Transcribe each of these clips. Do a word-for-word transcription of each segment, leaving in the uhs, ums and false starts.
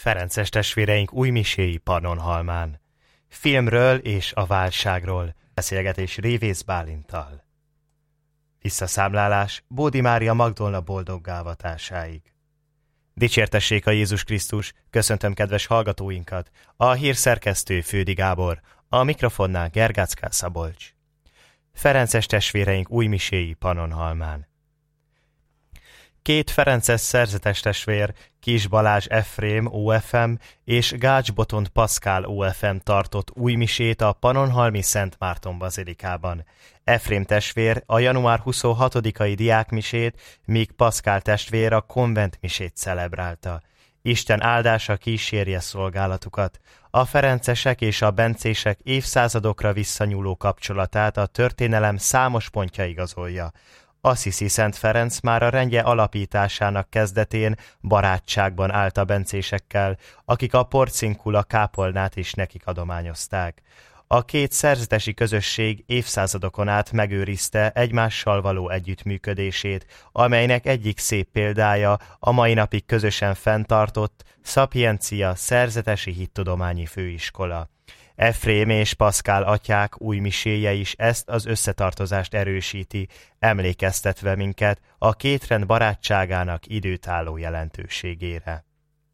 Ferences testvéreink újmiséi Pannonhalmán. Filmről és a válságról, beszélgetés Révész Bálinttal. Visszaszámlálás Bódi Mária Magdolna boldoggá avatásáig. Dicsértessék a Jézus Krisztus, köszöntöm kedves hallgatóinkat, a hírszerkesztő Fődi Gábor, a mikrofonnál Gergácká Szabolcs. Ferences testvéreink újmiséi Pannonhalmán. Két ferences szerzetes testvér, Kis Balázs Efrém o ef em és Gács Botond Paszkál o ef em tartott újmisét a Pannonhalmi Szent Márton bazilikában. Efrém testvér a január huszonhatodikai diákmisét, míg Paszkál testvér a konventmisét celebrálta. Isten áldása kísérje szolgálatukat. A ferencesek és a bencések évszázadokra visszanyúló kapcsolatát a történelem számos pontja igazolja. Assisi Szent Ferenc már a rendje alapításának kezdetén barátságban állt a bencésekkel, akik a porcinkula kápolnát is nekik adományozták. A két szerzetesi közösség évszázadokon át megőrizte egymással való együttműködését, amelynek egyik szép példája a mai napig közösen fenntartott Szapiencia szerzetesi hittudományi főiskola. Efrém és Paszkál atyák újmiséje is ezt az összetartozást erősíti, emlékeztetve minket a két rend barátságának időtálló jelentőségére.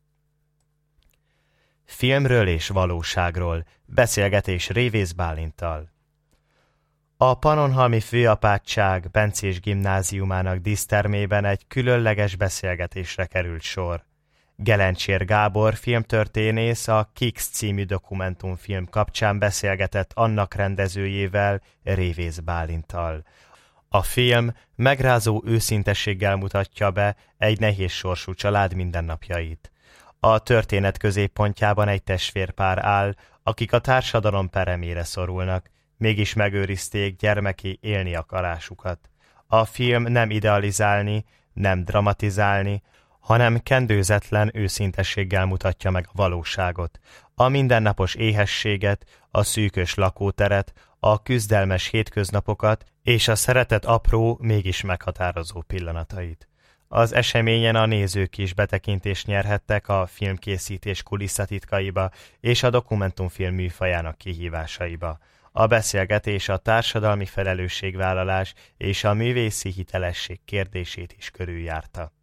Filmről és valóságról, beszélgetés Révész Bálinttal. A Pannonhalmi Főapátság bencés gimnáziumának dísztermében egy különleges beszélgetésre került sor. Gelencsér Gábor filmtörténész a Kix című dokumentumfilm kapcsán beszélgetett annak rendezőjével, Révész Bálinttal. A film megrázó őszintességgel mutatja be egy nehéz sorsú család mindennapjait. A történet középpontjában egy testvérpár áll, akik a társadalom peremére szorulnak, mégis megőrizték gyermeki élni akarásukat. A film nem idealizálni, nem dramatizálni, hanem kendőzetlen őszintességgel mutatja meg a valóságot, a mindennapos éhességet, a szűkös lakóteret, a küzdelmes hétköznapokat és a szeretet apró, mégis meghatározó pillanatait. Az eseményen a nézők is betekintést nyerhettek a filmkészítés kulisszatitkaiba és a dokumentumfilm műfajának kihívásaiba. A beszélgetés a társadalmi felelősségvállalás és a művészi hitelesség kérdését is körüljárta.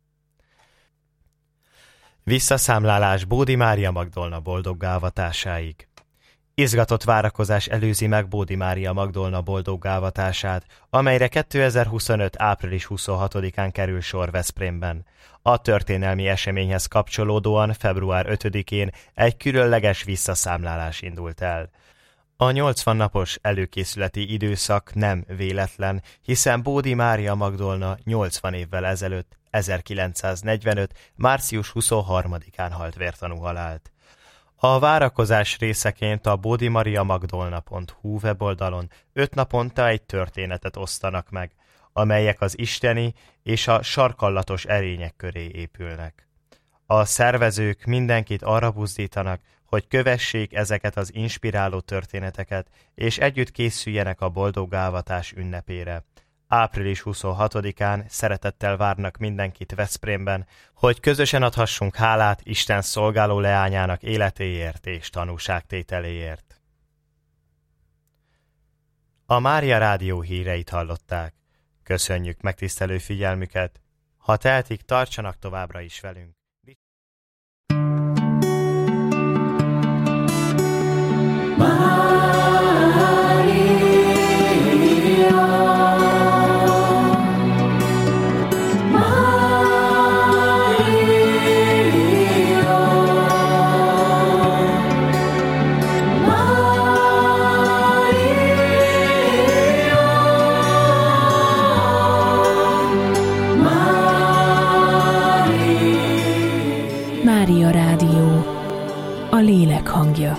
Visszaszámlálás Bódi Mária Magdolna boldoggá avatásáig. Izgatott várakozás előzi meg Bódi Mária Magdolna boldoggá avatását, amelyre kétezer-huszonöt április huszonhatodikán kerül sor Veszprémben. A történelmi eseményhez kapcsolódóan február ötödikén egy különleges visszaszámlálás indult el. A nyolcvan napos előkészületi időszak nem véletlen, hiszen Bódi Mária Magdolna nyolcvan évvel ezelőtt, ezerkilencszáznegyvenöt. március huszonharmadikán halt vértanú halált. A várakozás részeként a bodimariamagdolna pont hu weboldalon öt naponta egy történetet osztanak meg, amelyek az isteni és a sarkallatos erények köré épülnek. A szervezők mindenkit arra buzdítanak, hogy kövessék ezeket az inspiráló történeteket, és együtt készüljenek a boldoggá avatás ünnepére. április huszonhatodikán szeretettel várnak mindenkit Veszprémben, hogy közösen adhassunk hálát Isten szolgáló leányának életéért és tanúságtételéért. A Mária Rádió híreit hallották. Köszönjük megtisztelő figyelmüket. Ha tehetik, tartsanak továbbra is velünk. Mária Rádió, a lélek hangja.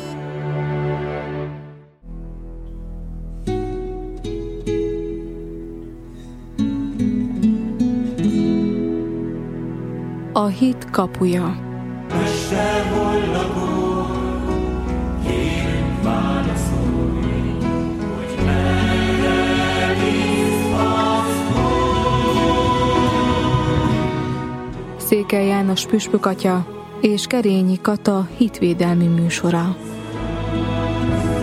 A hit kapuja. Mester, hol lakol, kérünk válaszolni, hogy merre visz az hol. Székely János püspök atya és Kerényi Kata hitvédelmi műsora.